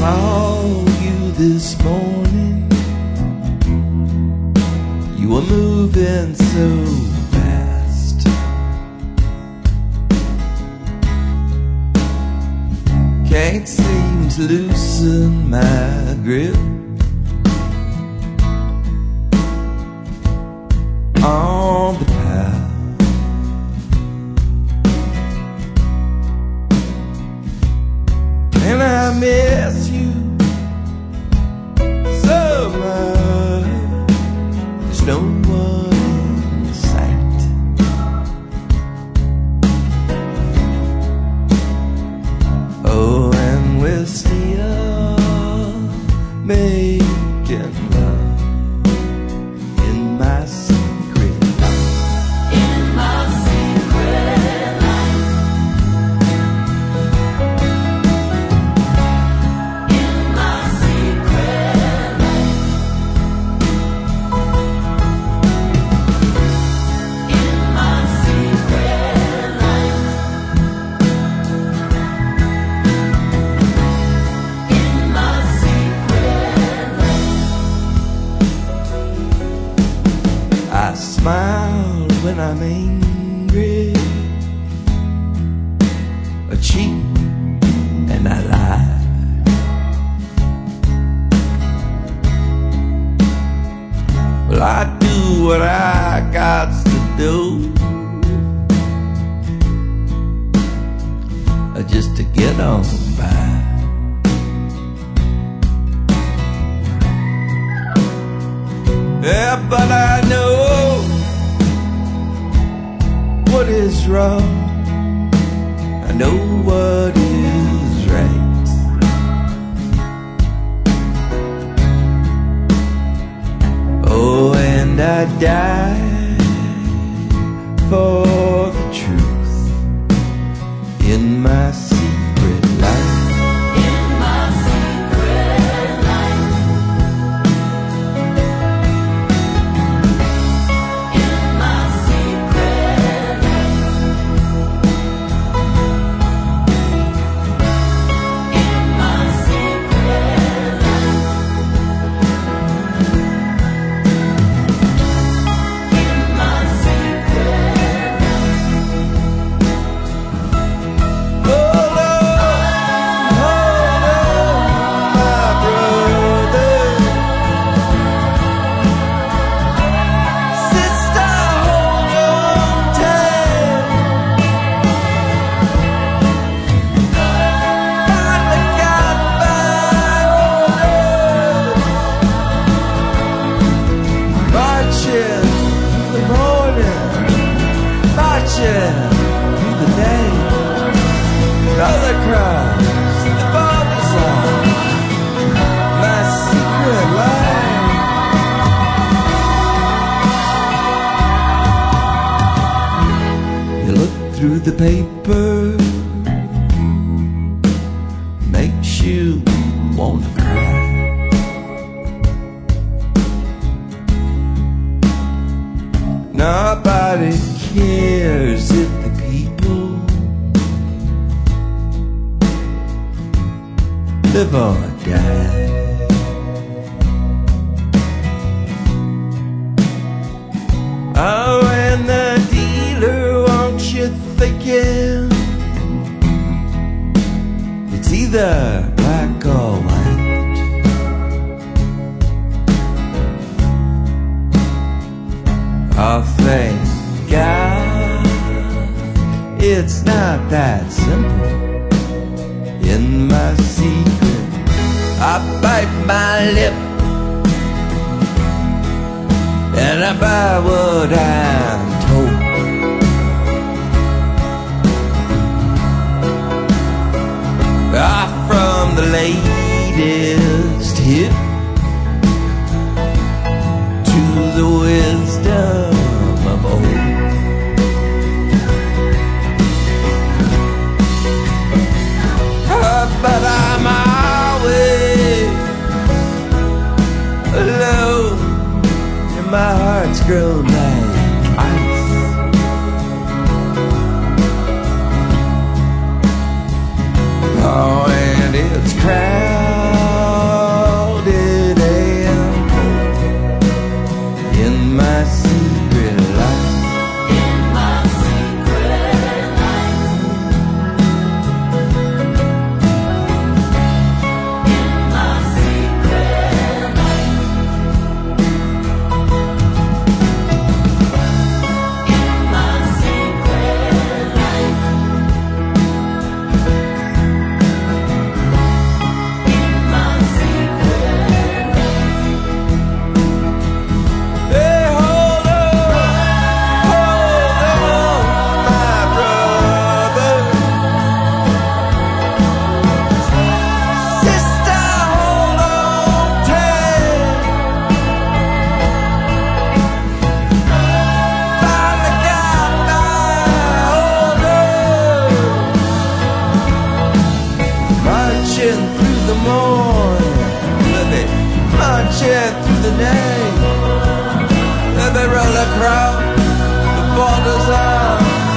saw you this morning. You were moving so fast. Can't seem to loosen my grip on the path. And I miss you so much. There's no one in sight. Oh, and we're still making love in my secret life. In my secret life. In my secret life. In my secret life. In my secret life. I smile when I'm angry, I cheat and I lie. Well, I do what I got to do, just to get on by. Yeah, but I know what is wrong. I know what is right. Oh, and I die for the truth in my secret life. In my secret life. In my secret life. In my secret life. In my secret life. Hold on, my brother. Sister, hold on tight. Finally got by, marching through the morning, marching through the night. Other crowds, the borders are my secret life. You look through the paper, makes you want to cry. Nobody cares if the people live or die. Oh, and the dealer wants you thinking it's either black or white. Oh, thank God it's not that simple. In my secret, I bite my lip and I buy what I'm told. From the latest hit to the wisdom of old. But I'm always alone, and my heart's grown like ice. Oh, and it's crying marching through the morning, they'll be marching through the night, they'll be roll across the borders of